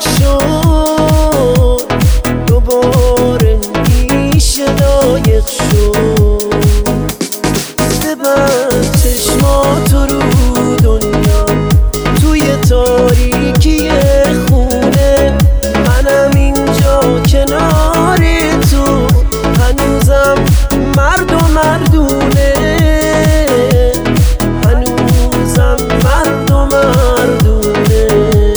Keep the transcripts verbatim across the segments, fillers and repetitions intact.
شد، دوباره میشه لایق شد. ببند چشماتو رو دنیا، توی تاریکی خونه منم اینجا کنار تو، هنوزم مرد و مردونه، هنوزم مرد و مردونه.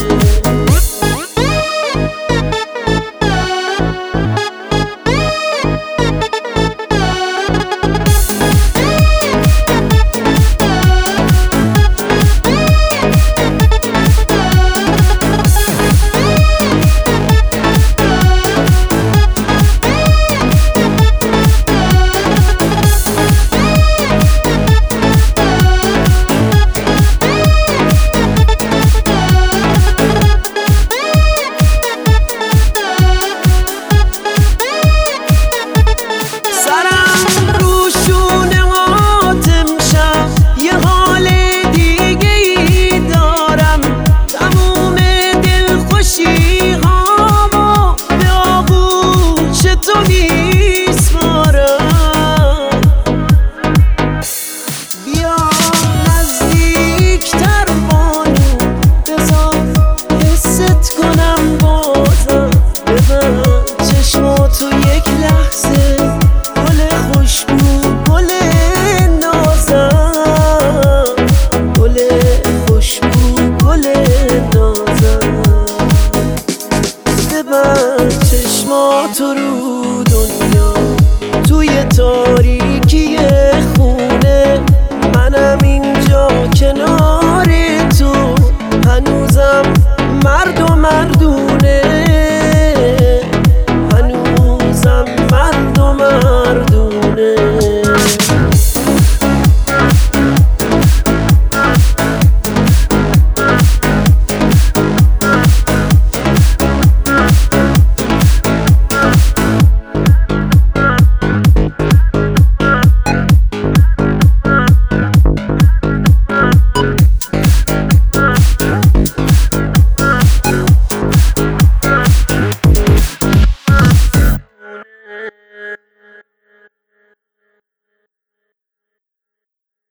تو یک لحظه گل خوشبو، گل نازم، گل خوشبو، گل نازم. ببند چشماتو رو دنیا، توی تاریکی خونه منم اینجا کنار تو، هنوزم